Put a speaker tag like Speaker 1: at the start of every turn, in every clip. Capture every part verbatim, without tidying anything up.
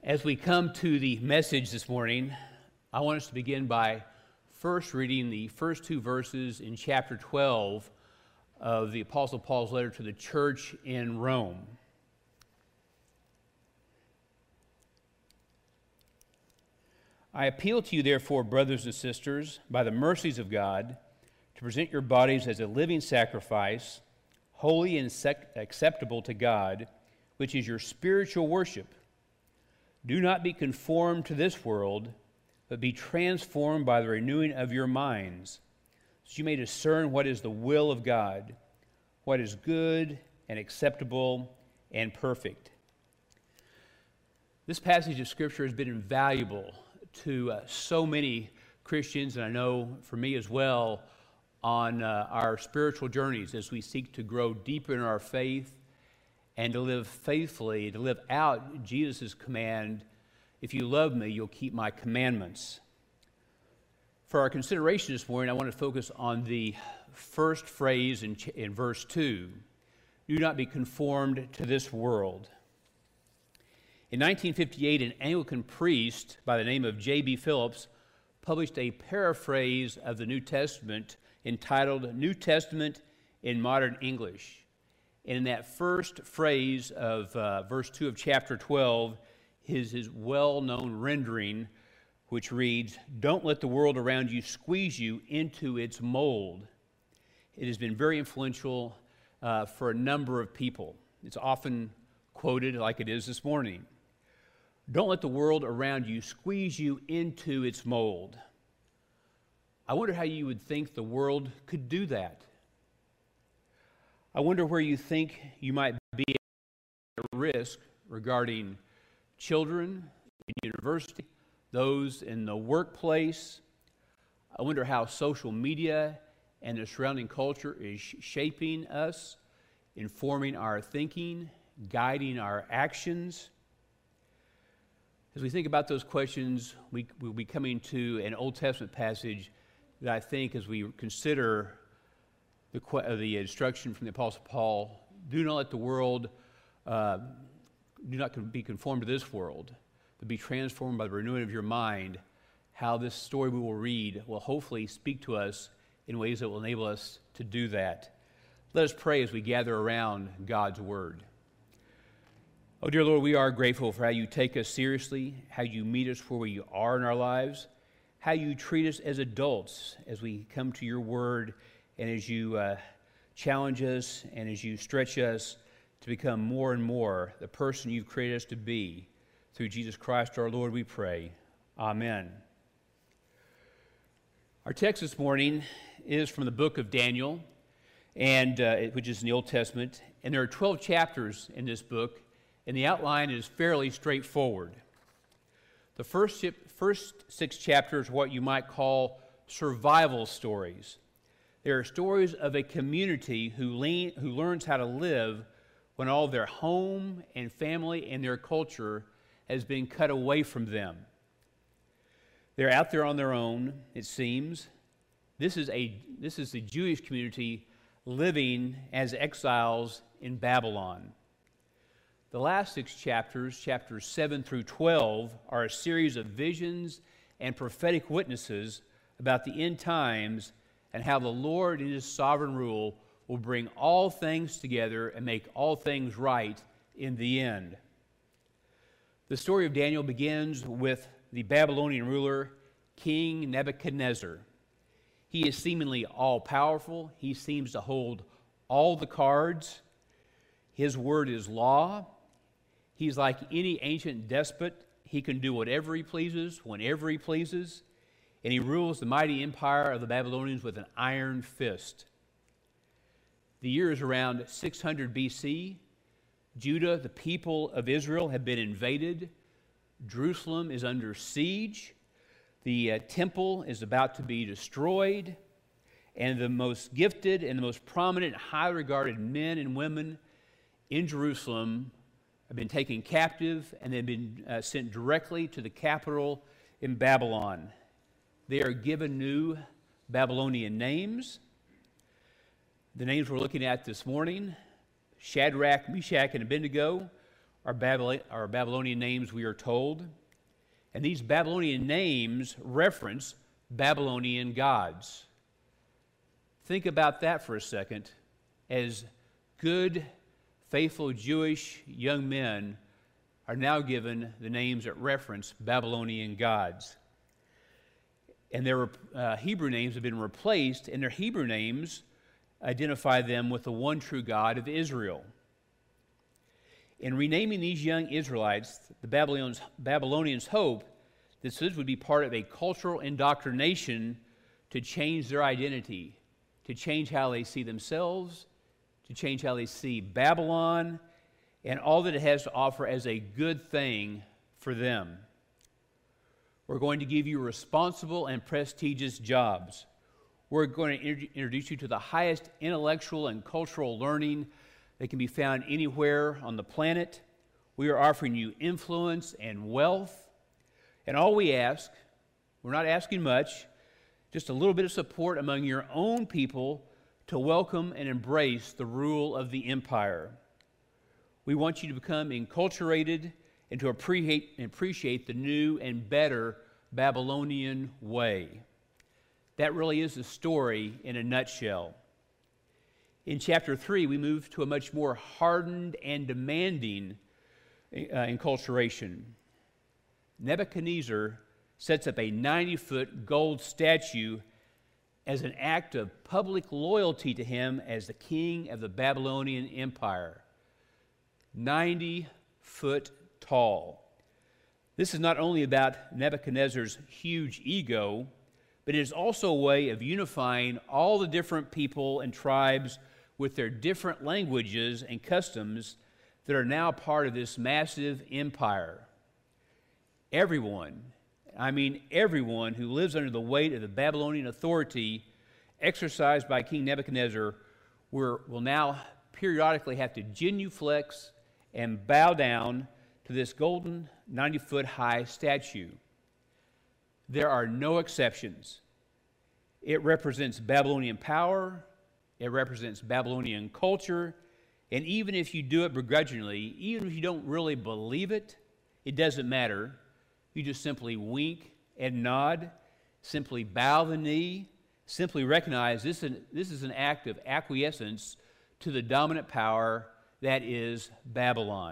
Speaker 1: As we come to the message this morning, I want us to begin by first reading the first two verses in chapter twelve of the Apostle Paul's letter to the church in Rome. I appeal to you, therefore, brothers and sisters, by the mercies of God, to present your bodies as a living sacrifice, holy and sec- acceptable to God, which is your spiritual worship. Do not be conformed to this world, but be transformed by the renewing of your minds, so you may discern what is the will of God, what is good and acceptable and perfect. This passage of Scripture has been invaluable to uh, so many Christians, and I know for me as well, on uh, our spiritual journeys as we seek to grow deeper in our faith and to live faithfully, to live out Jesus' command, if you love me, you'll keep my commandments. For our consideration this morning, I want to focus on the first phrase in, in verse two, do not be conformed to this world. In nineteen fifty-eight, an Anglican priest by the name of J B Phillips published a paraphrase of the New Testament entitled New Testament in Modern English. And in that first phrase of uh, verse two of chapter twelve, his, his well-known rendering, which reads, don't let the world around you squeeze you into its mold. It has been very influential uh, for a number of people. It's often quoted like it is this morning. Don't let the world around you squeeze you into its mold. I wonder how you would think the world could do that. I wonder where you think you might be at risk regarding children in university, those in the workplace. I wonder how social media and the surrounding culture is shaping us, informing our thinking, guiding our actions. As we think about those questions, we will be coming to an Old Testament passage that I think, as we consider the, uh, the instruction from the Apostle Paul, do not let the world, uh, do not be conformed to this world, but be transformed by the renewing of your mind, how this story we will read will hopefully speak to us in ways that will enable us to do that. Let us pray as we gather around God's Word. Oh, dear Lord, we are grateful for how you take us seriously, how you meet us where we are in our lives, how you treat us as adults as we come to your Word and as you uh, challenge us and as you stretch us to become more and more the person you've created us to be. Through Jesus Christ our Lord we pray. Amen. Our text this morning is from the book of Daniel, and uh, which is in the Old Testament, and there are twelve chapters in this book, and the outline is fairly straightforward. The first, first six chapters are what you might call survival stories. They are stories of a community who, lean, who learns how to live when all their home and family and their culture has been cut away from them. They're out there on their own, it seems. This is a this is the Jewish community living as exiles in Babylon. The last six chapters, chapters seven through twelve, are a series of visions and prophetic witnesses about the end times and how the Lord in his sovereign rule will bring all things together and make all things right in the end. The story of Daniel begins with the Babylonian ruler, King Nebuchadnezzar. He is seemingly all-powerful. He seems to hold all the cards. His word is law. He's like any ancient despot. He can do whatever he pleases, whenever he pleases, and he rules the mighty empire of the Babylonians with an iron fist. The year is around six hundred B C. Judah, the people of Israel, have been invaded. Jerusalem is under siege. The uh, temple is about to be destroyed. And the most gifted and the most prominent, highly regarded men and women in Jerusalem have been taken captive, and they've been uh, sent directly to the capital in Babylon. They are given new Babylonian names. The names we're looking at this morning, Shadrach, Meshach, and Abednego, are, Babylon, are Babylonian names, we are told. And these Babylonian names reference Babylonian gods. Think about that for a second. As good, faithful Jewish young men are now given the names that reference Babylonian gods. And their uh, Hebrew names have been replaced, and their Hebrew names identify them with the one true God of Israel. In renaming these young Israelites, the Babylonians, Babylonians hope that this would be part of a cultural indoctrination to change their identity, to change how they see themselves, to change how they see Babylon, and all that it has to offer as a good thing for them. We're going to give you responsible and prestigious jobs. We're going to introduce you to the highest intellectual and cultural learning that can be found anywhere on the planet. We are offering you influence and wealth. And all we ask, we're not asking much, just a little bit of support among your own people to welcome and embrace the rule of the empire. We want you to become enculturated and to appreciate, appreciate the new and better Babylonian way. That really is the story in a nutshell. In chapter three, we move to a much more hardened and demanding uh, enculturation. Nebuchadnezzar sets up a ninety-foot gold statue as an act of public loyalty to him as the king of the Babylonian Empire. ninety foot tall. This is not only about Nebuchadnezzar's huge ego, but it is also a way of unifying all the different people and tribes with their different languages and customs that are now part of this massive empire. Everyone, I mean everyone who lives under the weight of the Babylonian authority exercised by King Nebuchadnezzar will now periodically have to genuflex and bow down to this golden ninety-foot high statue. There are no exceptions. It represents Babylonian power, it represents Babylonian culture, and even if you do it begrudgingly, even if you don't really believe it, it doesn't matter. You just simply wink and nod, simply bow the knee, simply recognize this, this is an act of acquiescence to the dominant power that is Babylon.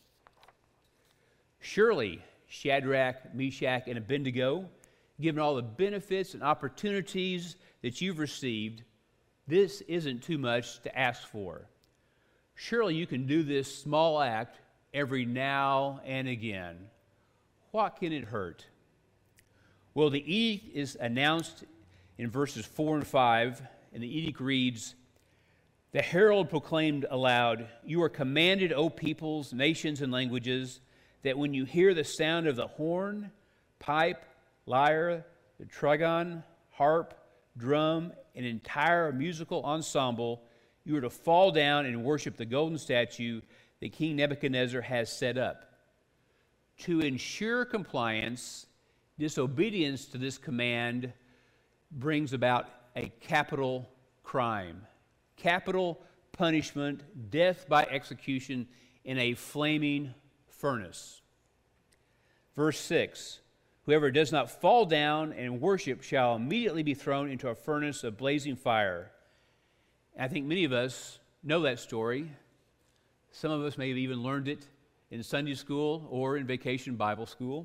Speaker 1: Surely, Shadrach, Meshach, and Abednego, given all the benefits and opportunities that you've received, this isn't too much to ask for. Surely you can do this small act every now and again. What can it hurt? Well, the edict is announced in verses four and five, and the edict reads, "The herald proclaimed aloud, 'You are commanded, O peoples, nations, and languages, that when you hear the sound of the horn, pipe, lyre, the trigon, harp, drum, an entire musical ensemble, you are to fall down and worship the golden statue that King Nebuchadnezzar has set up. To ensure compliance, disobedience to this command brings about a capital crime, capital punishment, death by execution in a flaming furnace.'" Verse six, "Whoever does not fall down and worship shall immediately be thrown into a furnace of blazing fire." And I think many of us know that story. Some of us may have even learned it in Sunday school or in vacation Bible school.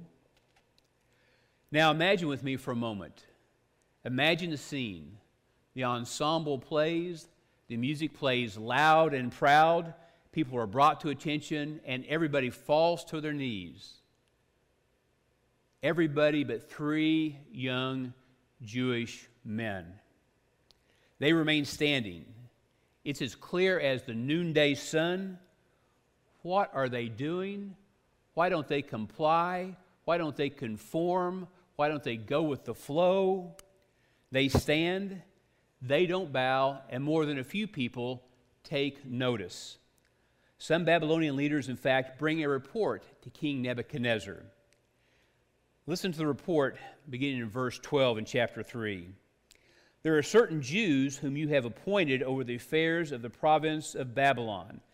Speaker 1: Now imagine with me for a moment. Imagine the scene. The ensemble plays, the music plays loud and proud, people are brought to attention, and everybody falls to their knees. Everybody but three young Jewish men. They remain standing. It's as clear as the noonday sun. What are they doing? Why don't they comply? Why don't they conform? Why don't they go with the flow? They stand, they don't bow, and more than a few people take notice. Some Babylonian leaders, in fact, bring a report to King Nebuchadnezzar. Listen to the report beginning in verse twelve in chapter three. "There are certain Jews whom you have appointed over the affairs of the province of Babylon,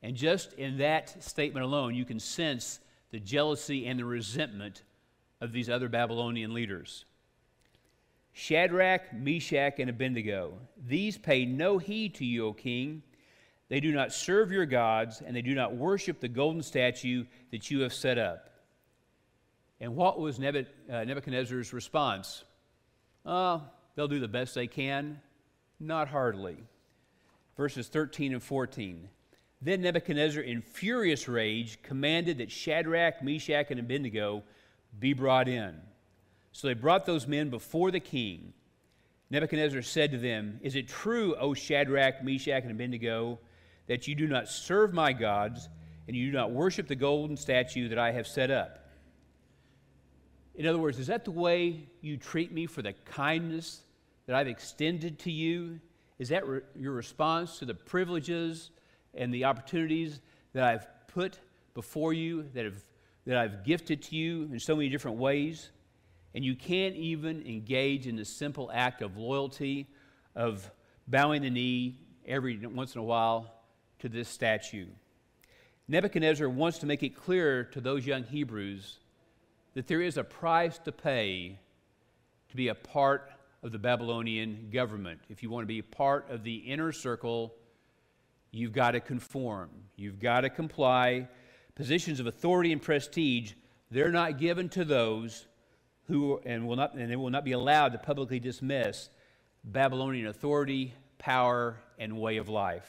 Speaker 1: And just in that statement alone, you can sense the jealousy and the resentment of these other Babylonian leaders. Shadrach, Meshach, and Abednego, these pay no heed to you, O king. They do not serve your gods, and they do not worship the golden statue that you have set up. And what was Nebuchadnezzar's response? Oh, they'll do the best they can. Not hardly. Verses thirteen and fourteen. Then Nebuchadnezzar, in furious rage, commanded that Shadrach, Meshach, and Abednego be brought in. So they brought those men before the king. Nebuchadnezzar said to them, Is it true, O Shadrach, Meshach, and Abednego, that you do not serve my gods, and you do not worship the golden statue that I have set up? In other words, is that the way you treat me for the kindness that I've extended to you? Is that re- your response to the privileges and the opportunities that I've put before you, that, have, that I've gifted to you in so many different ways? And you can't even engage in the simple act of loyalty, of bowing the knee every once in a while to this statue. Nebuchadnezzar wants to make it clear to those young Hebrews that there is a price to pay to be a part of the Babylonian government. If you want to be a part of the inner circle, you've got to conform. You've got to comply. Positions of authority and prestige, they're not given to those who, and will not, and they will not be allowed to publicly dismiss Babylonian authority, power, and way of life.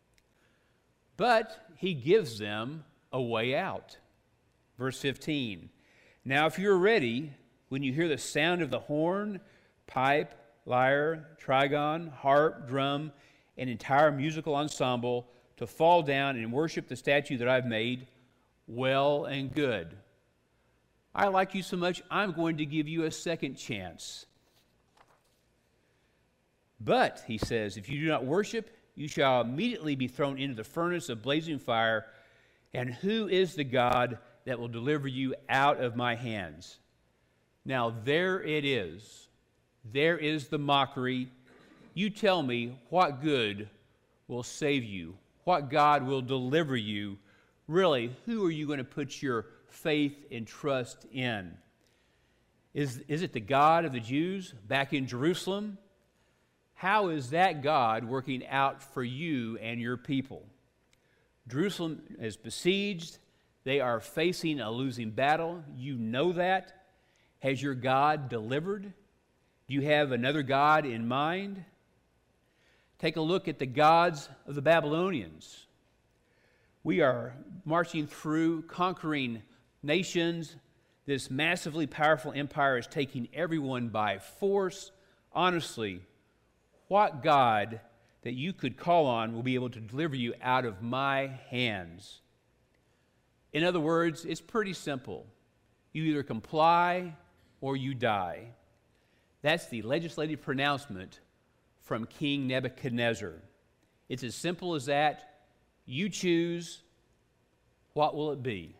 Speaker 1: But he gives them a way out. Verse fifteen. Now, if you're ready, when you hear the sound of the horn, pipe, lyre, trigon, harp, drum, and entire musical ensemble, to fall down and worship the statue that I've made, well and good. I like you so much, I'm going to give you a second chance. But, he says, if you do not worship, you shall immediately be thrown into the furnace of blazing fire. And who is the God that will deliver you out of my hands? Now, there it is. There is the mockery. You tell me what good will save you, what God will deliver you. Really, who are you going to put your faith and trust in? Is, is it the God of the Jews back in Jerusalem? How is that God working out for you and your people? Jerusalem is besieged. They are facing a losing battle. You know that. Has your God delivered? Do you have another God in mind? Take a look at the gods of the Babylonians. We are marching through, conquering nations. This massively powerful empire is taking everyone by force. Honestly, what God that you could call on will be able to deliver you out of my hands? In other words, it's pretty simple. You either comply or you die. That's the legislative pronouncement from King Nebuchadnezzar. It's as simple as that. You choose. What will it be?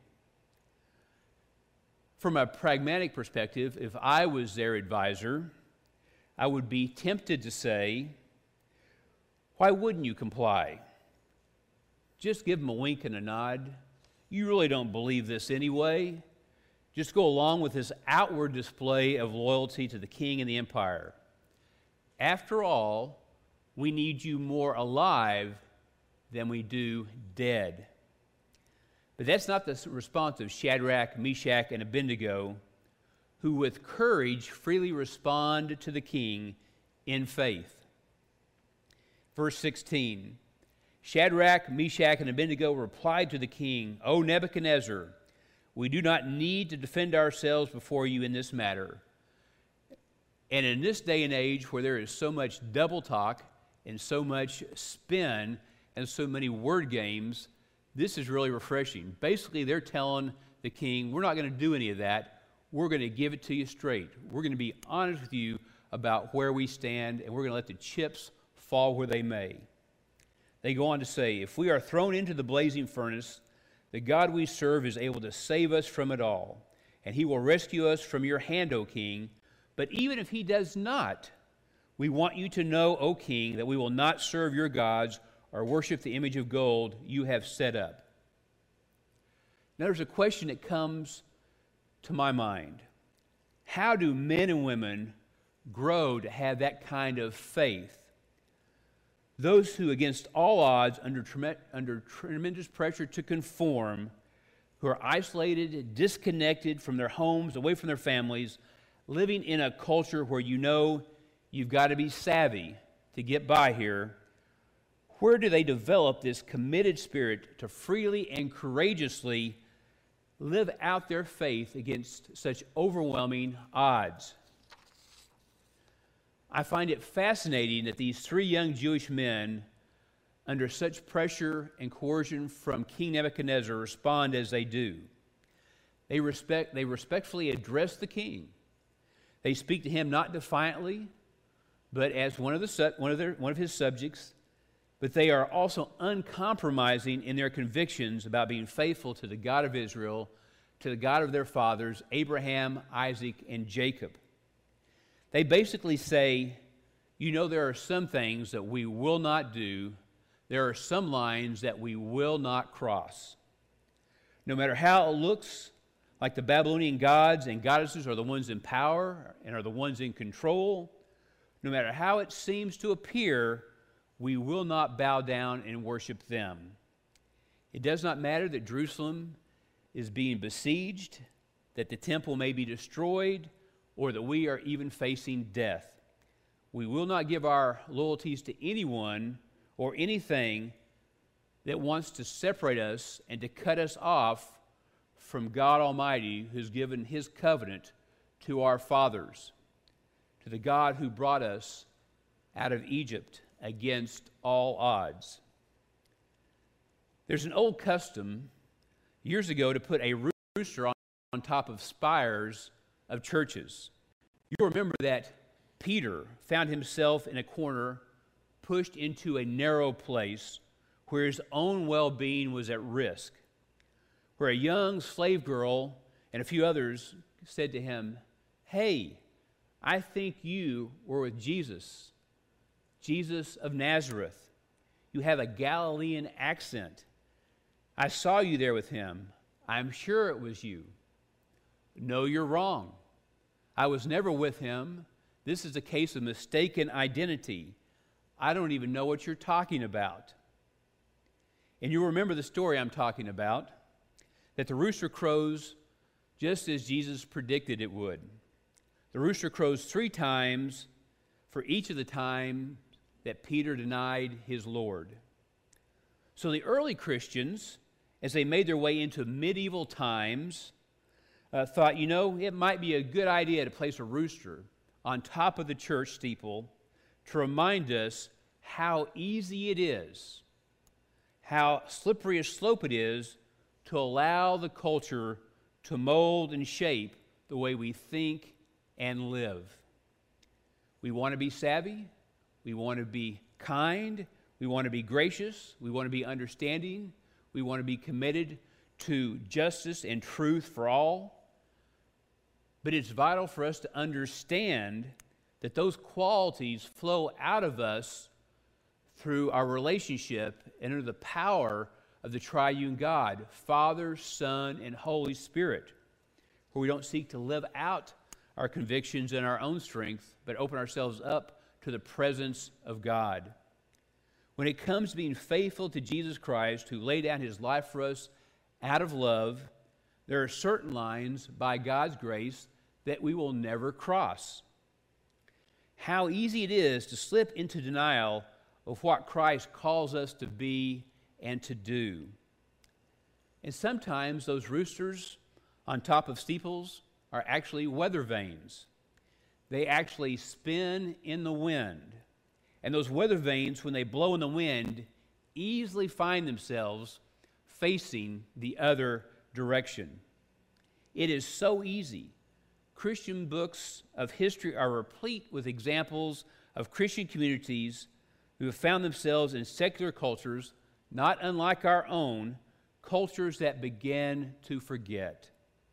Speaker 1: From a pragmatic perspective, if I was their advisor, I would be tempted to say, why wouldn't you comply? Just give them a wink and a nod. You really don't believe this anyway. Just go along with this outward display of loyalty to the king and the empire. After all, we need you more alive than we do dead. But that's not the response of Shadrach, Meshach, and Abednego, who with courage freely respond to the king in faith. Verse sixteen, Shadrach, Meshach, and Abednego replied to the king, O Nebuchadnezzar, we do not need to defend ourselves before you in this matter. And in this day and age where there is so much double talk and so much spin and so many word games, this is really refreshing. Basically, they're telling the king, we're not going to do any of that. We're going to give it to you straight. We're going to be honest with you about where we stand, and we're going to let the chips fall where they may. They go on to say, if we are thrown into the blazing furnace, the God we serve is able to save us from it all, and he will rescue us from your hand, O king. But even if he does not, we want you to know, O king, that we will not serve your gods or worship the image of gold you have set up. Now there's a question that comes to my mind. How do men and women grow to have that kind of faith? Those who, against all odds, under, trem- under tremendous pressure to conform, who are isolated, disconnected from their homes, away from their families, living in a culture where you know you've got to be savvy to get by here, where do they develop this committed spirit to freely and courageously live out their faith against such overwhelming odds? I find it fascinating that these three young Jewish men, under such pressure and coercion from King Nebuchadnezzar, respond as they do. They respect, they respectfully address the king. They speak to him not defiantly, but as one of, the, one of, their, one of his subjects, but they are also uncompromising in their convictions about being faithful to the God of Israel, to the God of their fathers, Abraham, Isaac, and Jacob. They basically say, you know, there are some things that we will not do. There are some lines that we will not cross. No matter how it looks like the Babylonian gods and goddesses are the ones in power and are the ones in control, no matter how it seems to appear, we will not bow down and worship them. It does not matter that Jerusalem is being besieged, that the temple may be destroyed, or that we are even facing death. We will not give our loyalties to anyone or anything that wants to separate us and to cut us off from God Almighty, who's given his covenant to our fathers, to the God who brought us out of Egypt against all odds. There's an old custom years ago to put a rooster on, on top of spires of churches. You remember that Peter found himself in a corner, pushed into a narrow place where his own well-being was at risk, where a young slave girl and a few others said to him, "Hey, I think you were with Jesus, Jesus of Nazareth. You have a Galilean accent. I saw you there with him. I'm sure it was you." "No, you're wrong. I was never with him. This is a case of mistaken identity. I don't even know what you're talking about." And you remember the story I'm talking about, that the rooster crows just as Jesus predicted it would. The rooster crows three times for each of the times that Peter denied his Lord. So the early Christians, as they made their way into medieval times, uh, thought, you know, it might be a good idea to place a rooster on top of the church steeple to remind us how easy it is, how slippery a slope it is to allow the culture to mold and shape the way we think and live. We want to be savvy. We want to be kind. We want to be gracious. We want to be understanding. We want to be committed to justice and truth for all. But it's vital for us to understand that those qualities flow out of us through our relationship and under the power of the triune God, Father, Son, and Holy Spirit, where we don't seek to live out our convictions in our own strength, but open ourselves up to the presence of God. When it comes to being faithful to Jesus Christ, who laid down his life for us out of love, there are certain lines by God's grace that we will never cross. How easy it is to slip into denial of what Christ calls us to be and to do. And sometimes those roosters on top of steeples are actually weather vanes. They actually spin in the wind. And those weather vanes, when they blow in the wind, easily find themselves facing the other direction. It is so easy. Christian books of history are replete with examples of Christian communities who have found themselves in secular cultures, not unlike our own, cultures that began to forget.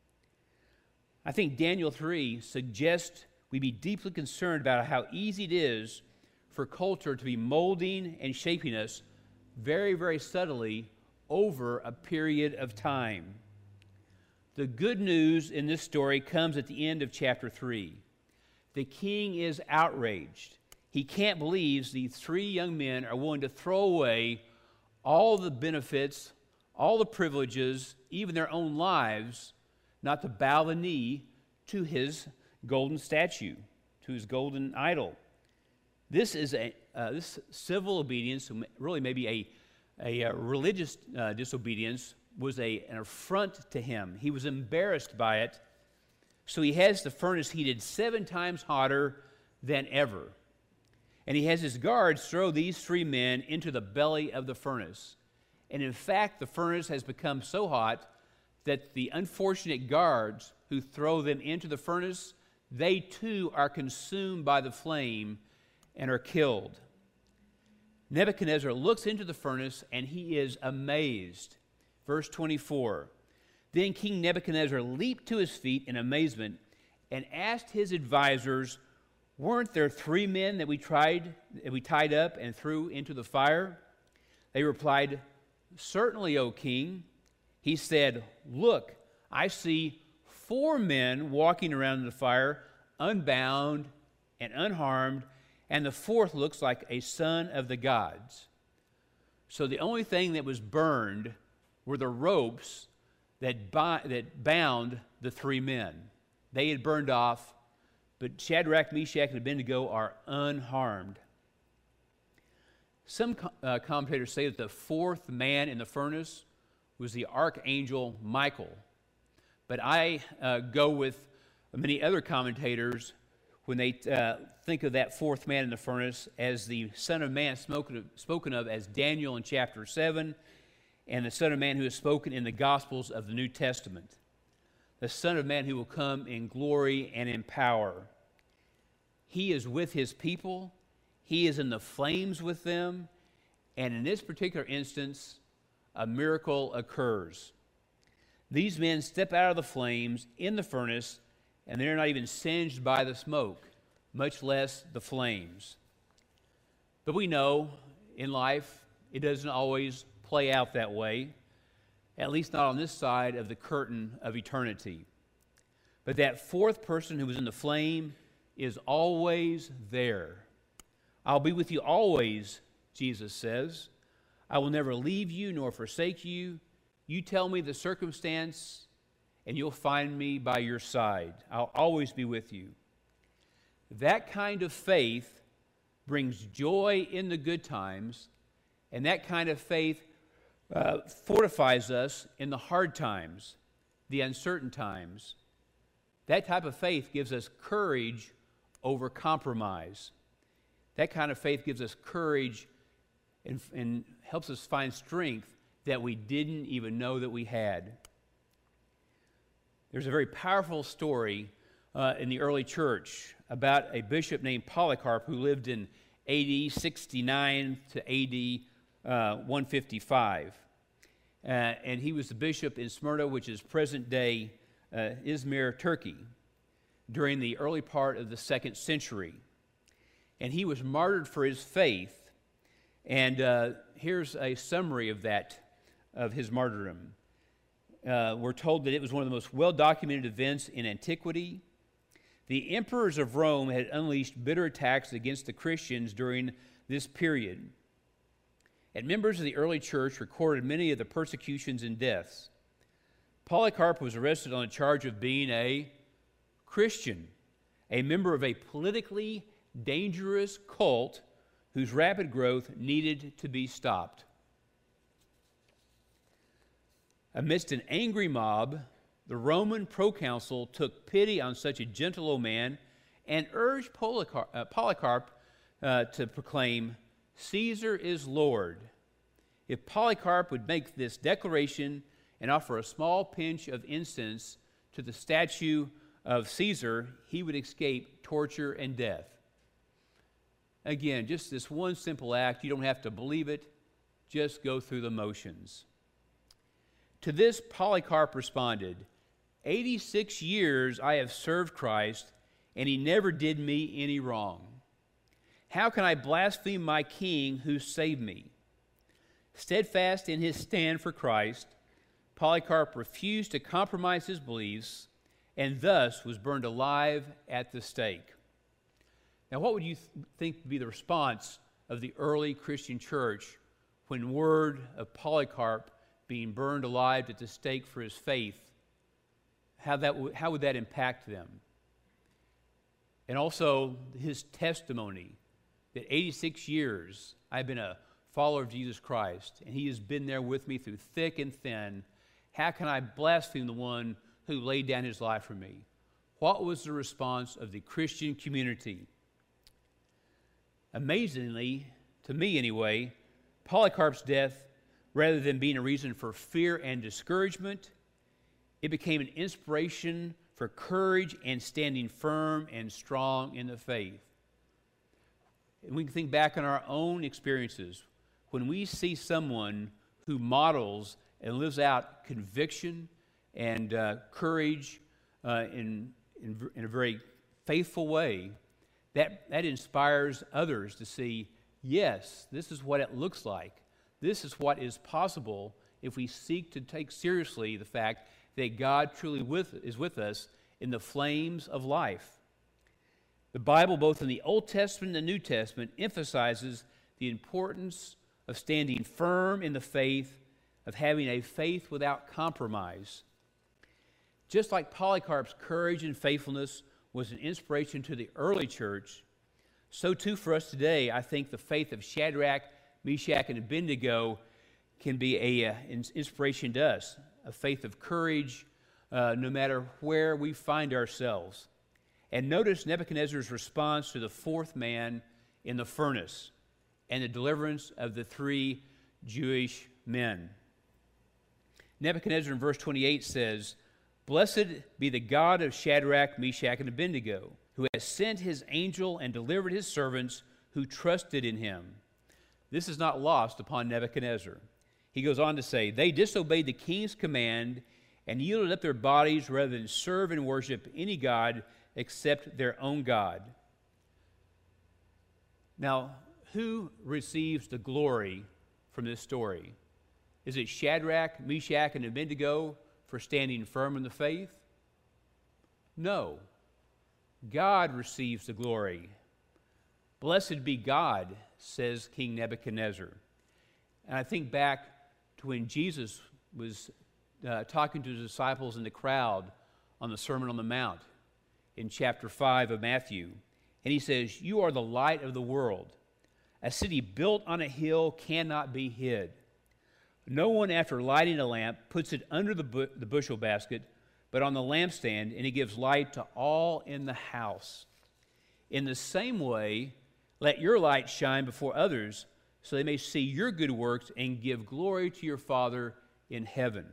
Speaker 1: I think Daniel three suggests we be deeply concerned about how easy it is for culture to be molding and shaping us very, very subtly over a period of time. The good news in this story comes at the end of chapter three. The king is outraged. He can't believe these three young men are willing to throw away all the benefits, all the privileges, even their own lives, not to bow the knee to his golden statue, to his golden idol. This is a uh, this civil obedience, really maybe a a, a religious uh, disobedience, was a an affront to him. He was embarrassed by it, so he has the furnace heated seven times hotter than ever, and he has his guards throw these three men into the belly of the furnace. And in fact, the furnace has become so hot that the unfortunate guards who throw them into the furnace, they too are consumed by the flame and are killed. Nebuchadnezzar looks into the furnace and he is amazed. Verse twenty-four, then King Nebuchadnezzar leaped to his feet in amazement and asked his advisors, weren't there three men that we tried, that we tied up and threw into the fire? They replied, certainly, O king. He said, look, I see four men walking around in the fire, unbound and unharmed, and the fourth looks like a son of the gods. So the only thing that was burned were the ropes that, bi- that bound the three men. They had burned off, but Shadrach, Meshach, and Abednego are unharmed. Some uh, commentators say that the fourth man in the furnace was the archangel Michael. But I uh, go with many other commentators when they uh, think of that fourth man in the furnace as the Son of Man spoken of, spoken of as Daniel in chapter seven, and the Son of Man who is spoken in the Gospels of the New Testament. The Son of Man who will come in glory and in power. He is with his people. He is in the flames with them. And in this particular instance, a miracle occurs. These men step out of the flames in the furnace, and they're not even singed by the smoke, much less the flames. But we know in life it doesn't always play out that way, at least not on this side of the curtain of eternity. But that fourth person who was in the flame is always there. I'll be with you always, Jesus says. I will never leave you nor forsake you. You tell me the circumstance, and you'll find me by your side. I'll always be with you. That kind of faith brings joy in the good times, and that kind of faith uh, fortifies us in the hard times, the uncertain times. That type of faith gives us courage over compromise. That kind of faith gives us courage and, and helps us find strength that we didn't even know that we had. There's a very powerful story uh, in the early church about a bishop named Polycarp who lived in A D sixty-nine to A D uh, one fifty-five. Uh, and he was the bishop in Smyrna, which is present-day uh, Izmir, Turkey, during the early part of the second century. And he was martyred for his faith. And uh, here's a summary of that, of his martyrdom. Uh, we're told that it was one of the most well-documented events in antiquity. The emperors of Rome had unleashed bitter attacks against the Christians during this period. And members of the early church recorded many of the persecutions and deaths. Polycarp was arrested on a charge of being a Christian, a member of a politically dangerous cult whose rapid growth needed to be stopped. Amidst an angry mob, the Roman proconsul took pity on such a gentle old man and urged Polycarp, uh, Polycarp uh, to proclaim, Caesar is Lord. If Polycarp would make this declaration and offer a small pinch of incense to the statue of Caesar, he would escape torture and death. Again, just this one simple act. You don't have to believe it. Just go through the motions. To this, Polycarp responded, eighty-six years I have served Christ, and he never did me any wrong. How can I blaspheme my king who saved me? Steadfast in his stand for Christ, Polycarp refused to compromise his beliefs and thus was burned alive at the stake. Now, what would you th- think would be the response of the early Christian church when word of Polycarp being burned alive at the stake for his faith, how, that w- how would that impact them? And also his testimony that eighty-six years I've been a follower of Jesus Christ, and he has been there with me through thick and thin. How can I blaspheme the one who laid down his life for me? What was the response of the Christian community? Amazingly, to me anyway, Polycarp's death, rather than being a reason for fear and discouragement, it became an inspiration for courage and standing firm and strong in the faith. And we can think back on our own experiences. When we see someone who models and lives out conviction and uh, courage uh, in, in, in a very faithful way, that, that inspires others to see, yes, this is what it looks like. This is what is possible if we seek to take seriously the fact that God truly with, is with us in the flames of life. The Bible, both in the Old Testament and the New Testament, emphasizes the importance of standing firm in the faith, of having a faith without compromise. Just like Polycarp's courage and faithfulness was an inspiration to the early church, so too for us today, I think the faith of Shadrach, Meshach, and Abednego can be an uh, inspiration to us, a faith of courage uh, no matter where we find ourselves. And notice Nebuchadnezzar's response to the fourth man in the furnace and the deliverance of the three Jewish men. Nebuchadnezzar in verse twenty-eight says, "Blessed be the God of Shadrach, Meshach, and Abednego, who has sent his angel and delivered his servants who trusted in him." This is not lost upon Nebuchadnezzar. He goes on to say, "They disobeyed the king's command and yielded up their bodies rather than serve and worship any god except their own God." Now, who receives the glory from this story? Is it Shadrach, Meshach, and Abednego for standing firm in the faith? No. God receives the glory. "Blessed be God," says King Nebuchadnezzar. And I think back to when Jesus was uh, talking to his disciples in the crowd on the Sermon on the Mount in chapter five of Matthew. And he says, "You are the light of the world. A city built on a hill cannot be hid. No one, after lighting a lamp, puts it under the, bu- the bushel basket, but on the lampstand, and it gives light to all in the house. In the same way, let your light shine before others, so they may see your good works and give glory to your Father in heaven."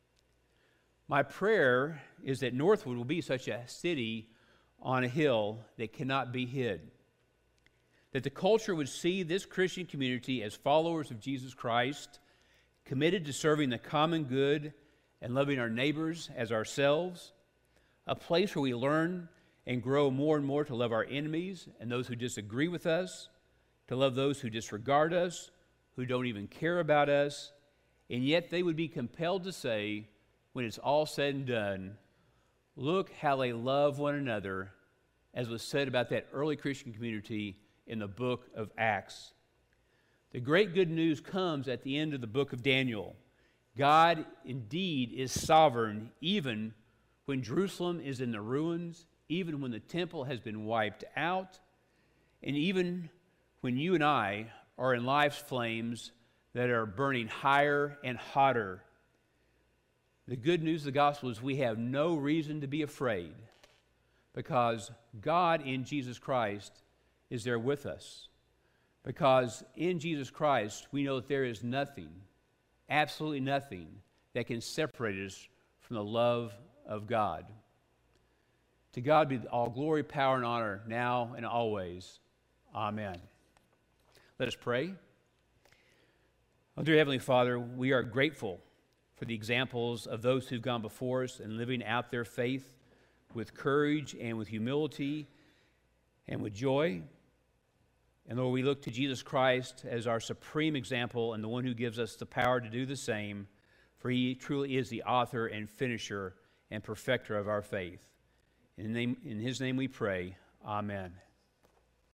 Speaker 1: My prayer is that Northwood will be such a city on a hill that cannot be hid. That the culture would see this Christian community as followers of Jesus Christ, committed to serving the common good and loving our neighbors as ourselves, a place where we learn and grow more and more to love our enemies and those who disagree with us, to love those who disregard us, who don't even care about us, and yet they would be compelled to say, when it's all said and done, look how they love one another, as was said about that early Christian community in the book of Acts. The great good news comes at the end of the book of Daniel. God indeed is sovereign even when Jerusalem is in the ruins, even when the temple has been wiped out, and even when you and I are in life's flames that are burning higher and hotter. The good news of the gospel is we have no reason to be afraid because God in Jesus Christ is there with us. Because in Jesus Christ, we know that there is nothing, absolutely nothing, that can separate us from the love of God. To God be all glory, power, and honor, now and always. Amen. Let us pray. Oh, dear Heavenly Father, we are grateful for the examples of those who've gone before us and living out their faith with courage and with humility and with joy. And Lord, we look to Jesus Christ as our supreme example and the one who gives us the power to do the same, for he truly is the author and finisher and perfecter of our faith. In, name, in his name we pray, amen.